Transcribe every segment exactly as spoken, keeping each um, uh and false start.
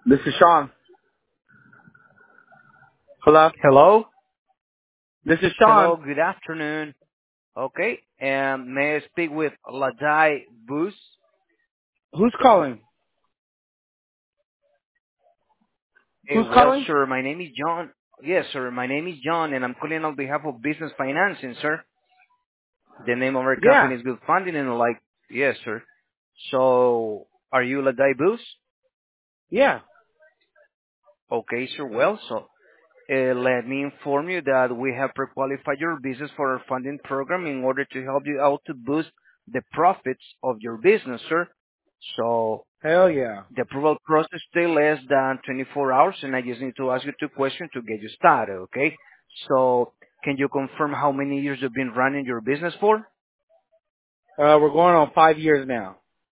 This is Sean. Hello? Hello? This is Hello, Sean. good afternoon. Okay, and may I speak with Ladai Bus? Who's calling? Uh, Who's well, calling? sir, my name is John. Yes, sir, my name is John, and I'm calling on behalf of Business Financing, sir. The name of our Yeah. company is Good Funding, and like, yes, sir. So, are you Ladai Bus? Yeah. Okay, sir, well, so Uh, let me inform you that we have pre-qualified your business for our funding program in order to help you out to boost the profits of your business, sir. So Hell yeah. the approval process takes less than twenty-four hours, and I just need to ask you two questions to get you started, okay? So can you confirm how many years you've been running your business for? Uh, we're going on five years now.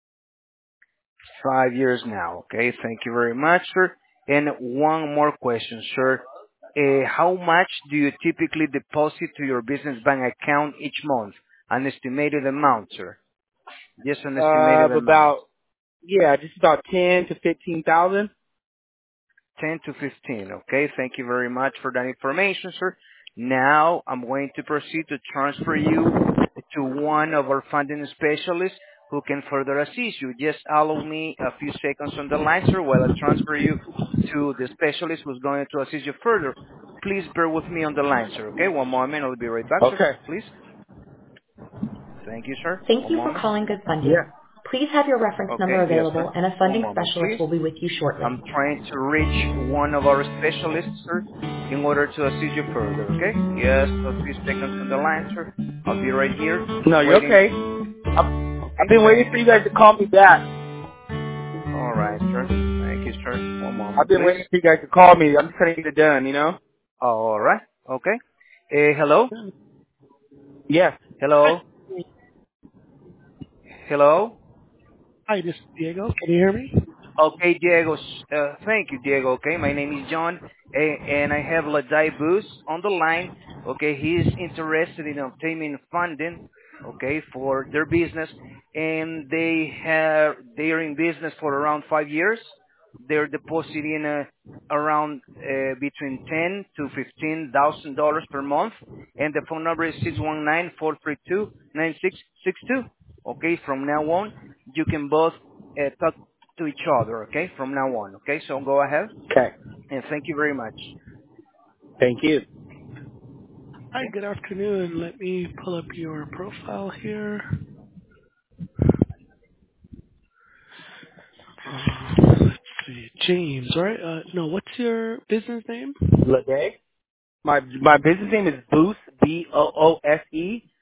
Five years now. Okay, thank you very much, sir. And one more question, sir. Uh, how much do you typically deposit to your business bank account each month? An estimated amount, sir. Just an Uh, estimated of amount. about, yeah, just about ten to fifteen thousand. ten to fifteen. Okay, thank you very much for that information, sir. Now I'm going to proceed to transfer you to one of our funding specialists who can further assist you. Just allow me a few seconds on the line, sir, while I transfer you to the specialist who's going to assist you further. Please bear with me on the line, sir, okay? One moment. I'll be right back, sir. Okay. Please. Thank you, sir. Thank One you for moment. calling Good Yeah. Funding. Please have your reference number Okay, yes, available sir. and a One funding moment, specialist please. will be with you shortly. I'm trying to reach one of our specialists, sir, in order to assist you further, okay? Yes, a few seconds on the line, sir. I'll be right here No, you're waiting. okay. I've, I've Okay, been waiting thank for you, you guys sir. to call me back. All right, sir. Thank you, sir. One I've moment, been please. waiting for you guys to call me. I'm just trying to get it done, you know? All right. Okay. Uh, hello? Yes. Hello? Hello? Hi, this is Diego. Can you hear me? Okay, Diego. s- Uh, thank you, Diego. Okay, my name is John, a- and I have Ladai Booth on the line. Okay, he is interested in obtaining funding. Okay, for their business, and they have they are in business for around five years. They're depositing uh, around uh, between ten to fifteen thousand dollars per month, and the phone number is six one nine four three two nine six six two. Okay, from now on, you can both uh, talk to each other, okay, from now on, okay? So go ahead, Okay. and thank you very much. Thank you. Hi, Okay. good afternoon. Let me pull up your profile here. Uh, let's see, James, right? Uh, no, what's your business name? Lede. My, my business name is Boost, B O O S E.